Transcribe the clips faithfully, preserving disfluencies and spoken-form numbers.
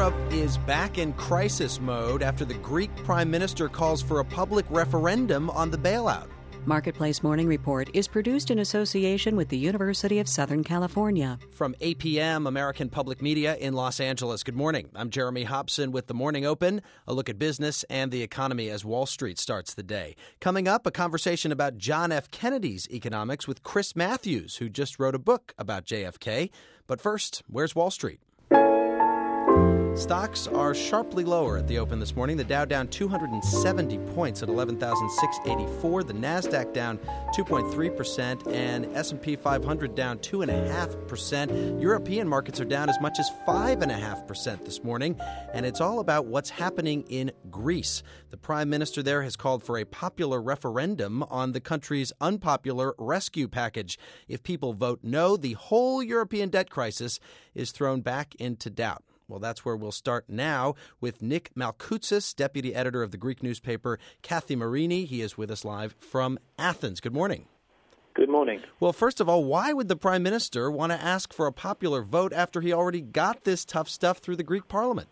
Europe is back in crisis mode after the Greek Prime Minister calls for a public referendum on the bailout. Marketplace Morning Report is produced in association with the University of Southern California. From A P M, American Public Media in Los Angeles. Good morning. I'm Jeremy Hobson with The Morning Open, a look at business and the economy as Wall Street starts the day. Coming up, a conversation about John F. Kennedy's economics with Chris Matthews, who just wrote a book about J F K. But first, where's Wall Street? Stocks are sharply lower at the open this morning. The Dow down two hundred seventy points at eleven thousand six hundred eighty-four. The Nasdaq down two point three percent and S and P five hundred down two point five percent. European markets are down as much as five point five percent this morning. And it's all about what's happening in Greece. The prime minister there has called for a popular referendum on the country's unpopular rescue package. If people vote no, the whole European debt crisis is thrown back into doubt. Well, that's where we'll start now with Nick Malkoutsis, deputy editor of the Greek newspaper Kathy Marini. He is with us live from Athens. Good morning. Good morning. Well, first of all, why would the prime minister want to ask for a popular vote after he already got this tough stuff through the Greek parliament?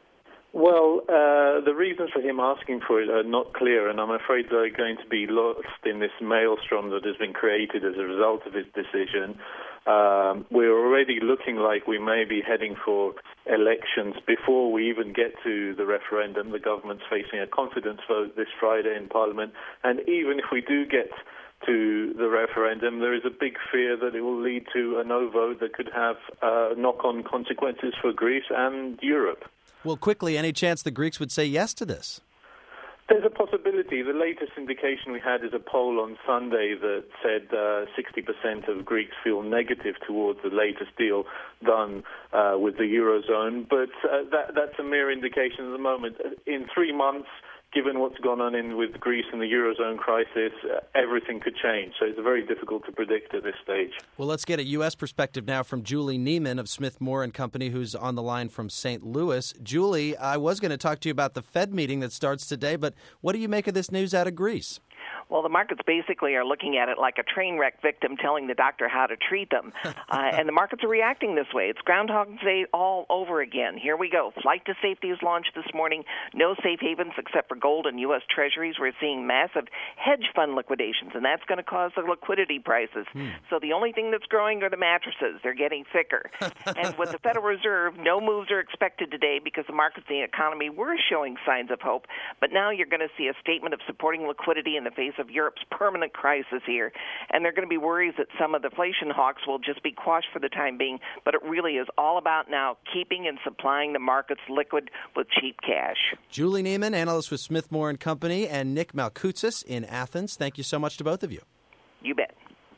Well, uh, the reasons for him asking for it are not clear, and I'm afraid they're going to be lost in this maelstrom that has been created as a result of his decision. Um, we're already looking like we may be heading for elections before we even get to the referendum. The government's facing a confidence vote this Friday in Parliament, and even if we do get to the referendum, there is a big fear that it will lead to a no vote that could have uh, knock-on consequences for Greece and Europe. Well, quickly, any chance the Greeks would say yes to this? There's a possibility. The latest indication we had is a poll on Sunday that said uh, sixty percent of Greeks feel negative towards the latest deal done uh, with the Eurozone. But uh, that, that's a mere indication at the moment. In three months, given what's gone on in with Greece and the Eurozone crisis, uh, everything could change. So it's very difficult to predict at this stage. Well, let's get a U S perspective now from Julie Neiman of Smith Moore and Company, who's on the line from Saint Louis. Julie, I was going to talk to you about the Fed meeting that starts today, but what do you make of this news out of Greece? Well, the markets basically are looking at it like a train wreck victim telling the doctor how to treat them. uh, and the markets are reacting this way. It's Groundhog Day all over again. Here we go. Flight to safety is launched this morning. No safe havens except for gold and U S Treasuries. We're seeing massive hedge fund liquidations, and that's going to cause the liquidity prices. Hmm. So the only thing that's growing are the mattresses. They're getting thicker. And with the Federal Reserve, no moves are expected today because the markets and the economy were showing signs of hope. But now you're going to see a statement of supporting liquidity in the face of Europe's permanent crisis here, and there are going to be worries that some of the inflation hawks will just be quashed for the time being, but it really is all about now keeping and supplying the markets liquid with cheap cash. Julie Neiman, analyst with Smith Moore and Company, and Nick Malkoutsis in Athens. Thank you so much to both of you. You bet.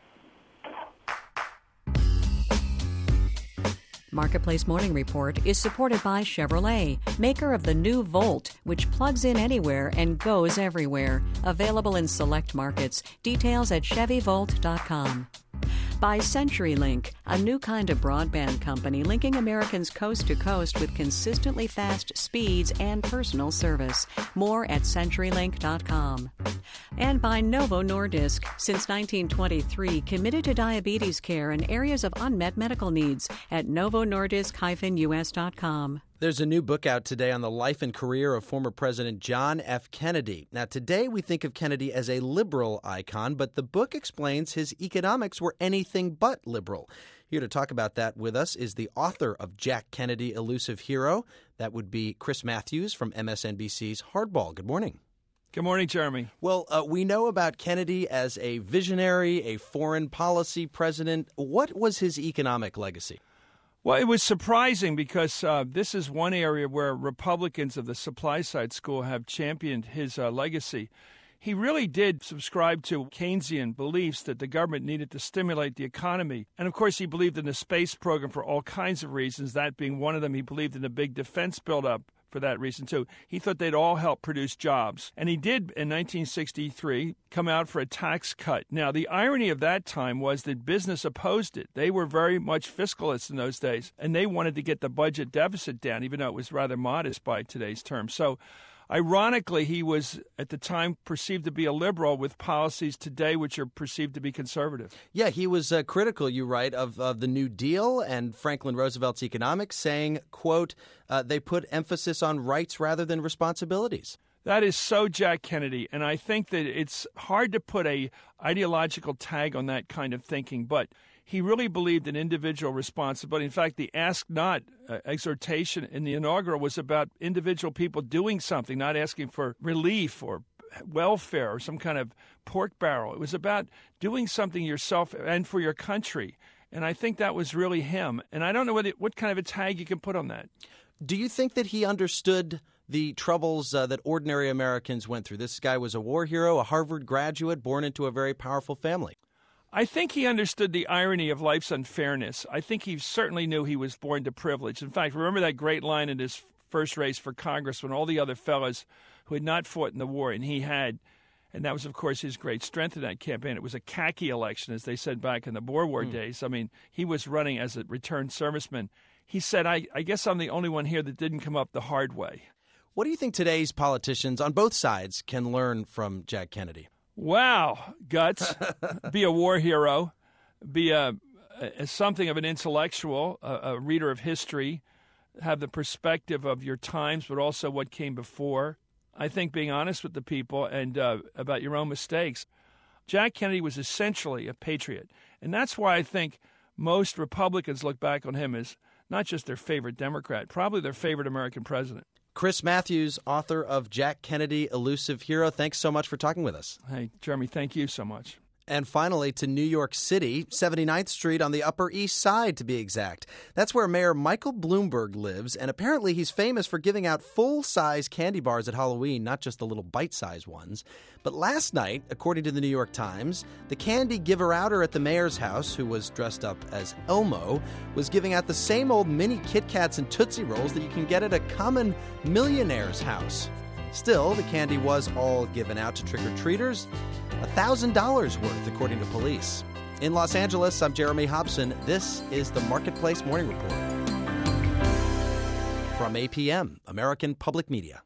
Marketplace Morning Report is supported by Chevrolet, maker of the new Volt, which plugs in anywhere and goes everywhere. Available in select markets. Details at Chevy Volt dot com. By CenturyLink, a new kind of broadband company linking Americans coast to coast with consistently fast speeds and personal service. More at Century Link dot com. And by Novo Nordisk, since nineteen twenty-three, committed to diabetes care and areas of unmet medical needs at Novo Nordisk dash U S dot com. There's a new book out today on the life and career of former President John F. Kennedy. Now, today we think of Kennedy as a liberal icon, but the book explains his economics were anything but liberal. Here to talk about that with us is the author of Jack Kennedy, Elusive Hero. That would be Chris Matthews from M S N B C's Hardball. Good morning. Good morning, Jeremy. Well, uh, we know about Kennedy as a visionary, a foreign policy president. What was his economic legacy? Well, it was surprising because uh, this is one area where Republicans of the supply side school have championed his uh, legacy. He really did subscribe to Keynesian beliefs that the government needed to stimulate the economy. And, of course, he believed in the space program for all kinds of reasons, that being one of them. He believed in the big defense buildup for that reason, too. He thought they'd all help produce jobs. And he did, in nineteen sixty-three, come out for a tax cut. Now, the irony of that time was that business opposed it. They were very much fiscalists in those days, and they wanted to get the budget deficit down, even though it was rather modest by today's terms. So Ironically, he was at the time perceived to be a liberal with policies today which are perceived to be conservative. Yeah, he was uh, critical, you write, of, of the New Deal and Franklin Roosevelt's economics, saying, quote, uh, they put emphasis on rights rather than responsibilities. That is so Jack Kennedy, and I think that it's hard to put a ideological tag on that kind of thinking, but he really believed in individual responsibility. In fact, the Ask Not uh, exhortation in the inaugural was about individual people doing something, not asking for relief or welfare or some kind of pork barrel. It was about doing something yourself and for your country, and I think that was really him. And I don't know what, it, what kind of a tag you can put on that. Do you think that he understood the troubles uh, that ordinary Americans went through? This guy was a war hero, a Harvard graduate, born into a very powerful family. I think he understood the irony of life's unfairness. I think he certainly knew he was born to privilege. In fact, remember that great line in his first race for Congress when all the other fellas who had not fought in the war, and he had, and that was, of course, his great strength in that campaign. It was a khaki election, as they said back in the Boer War mm. days. I mean, he was running as a returned serviceman. He said, I, I guess I'm the only one here that didn't come up the hard way. What do you think today's politicians on both sides can learn from Jack Kennedy? Wow, guts, be a war hero, be a, a something of an intellectual, a, a reader of history, have the perspective of your times, but also what came before. I think being honest with the people and uh, about your own mistakes. Jack Kennedy was essentially a patriot, and that's why I think most Republicans look back on him as not just their favorite Democrat, probably their favorite American president. Chris Matthews, author of Jack Kennedy, Elusive Hero. Thanks so much for talking with us. Hey, Jeremy, thank you so much. And finally, to New York City, seventy-ninth Street on the Upper East Side, to be exact. That's where Mayor Michael Bloomberg lives, and apparently he's famous for giving out full-size candy bars at Halloween, not just the little bite-sized ones. But last night, according to the New York Times, the candy giver-outer at the mayor's house, who was dressed up as Elmo, was giving out the same old mini Kit Kats and Tootsie Rolls that you can get at a common millionaire's house. Still, the candy was all given out to trick-or-treaters, one thousand dollars worth, according to police. In Los Angeles, I'm Jeremy Hobson. This is the Marketplace Morning Report. From A P M, American Public Media.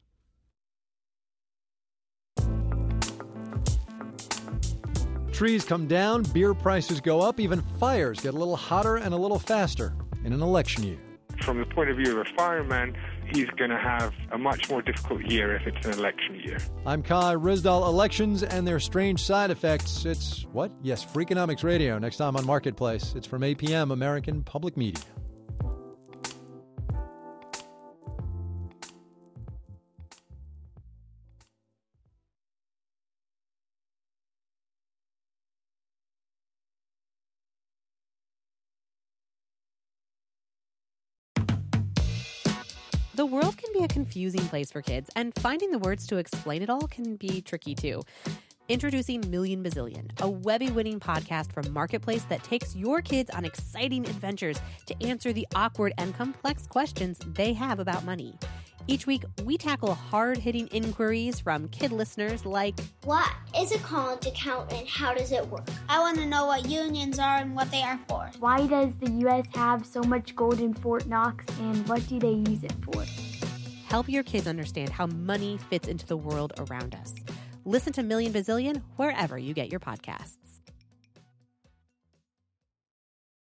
Trees come down, beer prices go up, even fires get a little hotter and a little faster in an election year. From the point of view of a fireman, he's going to have a much more difficult year if it's an election year. I'm Kai Ryssdal. Elections and their strange side effects. It's what? Yes, Freakonomics Radio. Next time on Marketplace. It's from A P M, American Public Media. The world can be a confusing place for kids, and finding the words to explain it all can be tricky too. Introducing Million Bazillion, a Webby-winning podcast from Marketplace that takes your kids on exciting adventures to answer the awkward and complex questions they have about money. Each week, we tackle hard-hitting inquiries from kid listeners like, what is a college account and how does it work? I want to know what unions are and what they are for. Why does the U S have so much gold in Fort Knox and what do they use it for? Help your kids understand how money fits into the world around us. Listen to Million Bazillion wherever you get your podcasts.